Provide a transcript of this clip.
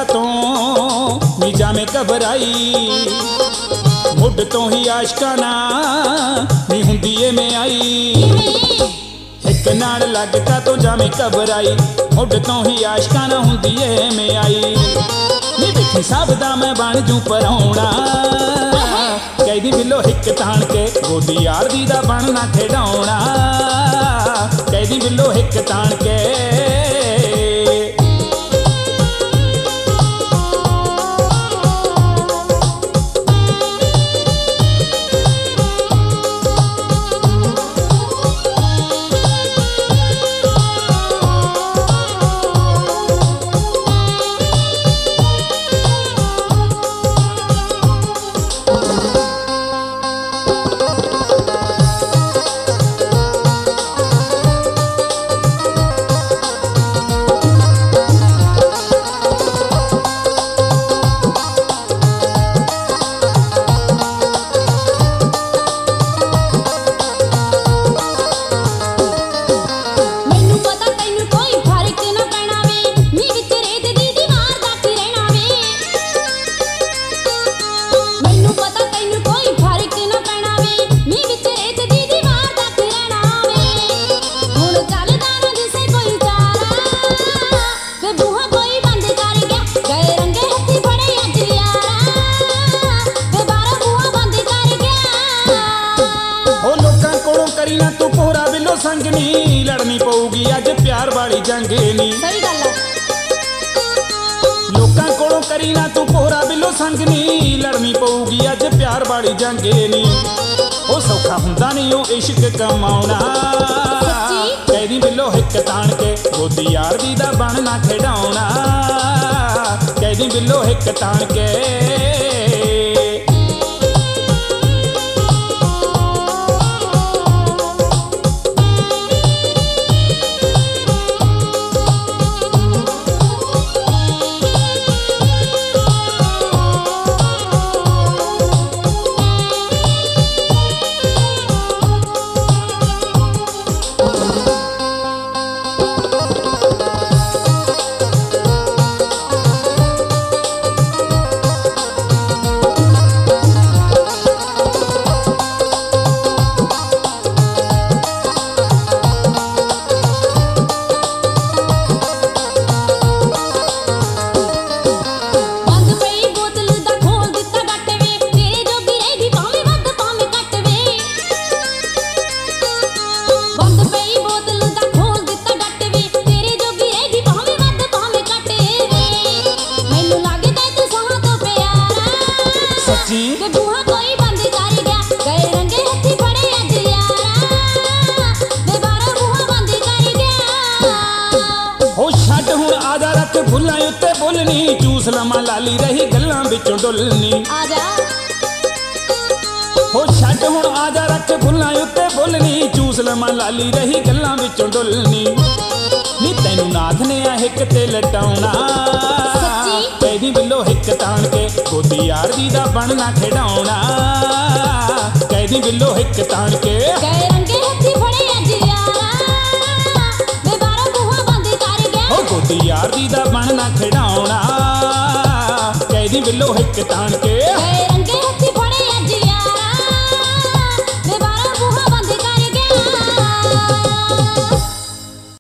तों नी जामे घबराई मुड तो ही आशकाना नी हुंदी ए में आई एक नाल लग का तो जामे घबराई मुड तो ही आशकाना हुंदी ए में आई नी देखी सब दा मैं बन जू पराउणा कैदी बिलो हिक ताण के गोदी यार दी दा बनना खिडौणा कैदी बिलो हिक ताण के संग नी लड़नी पऊगी अज प्यार वाली जंग नी सही गल है लोकां कोलों करी ना तू पोरा बिलो संग नी लड़नी पऊगी अज प्यार वाली जंग नी ओ सौखा हुंदा नहीं ओ इश्क कमाउणा कैदी बिलो हिक ताण के गोदी यार दी दा बनना खिडौणा कैदी बिलो हिक ताण के फुल्लां उत्ते बोलनी चूस लमा लाली रही गल्लां विचों डुलनी आजा हो छड्ड हुण आजा रख फुल्लां उत्ते बोलनी चूस लमा लाली रही गल्लां विचों डुलनी नी तैनू नाथ ने आ हिक ते लटाउणा कैदी बिलो हिक ताण के गोदी यार दी दा बनना खिडौणा कैदी बिलो हिक ताण के गए रंगे हत्थी फड़े अज यारा वे बारा बूहा बंद कर गया ओ गोदी यार दी दा बनना खिडौणा कैदी बिलो हिक ताण के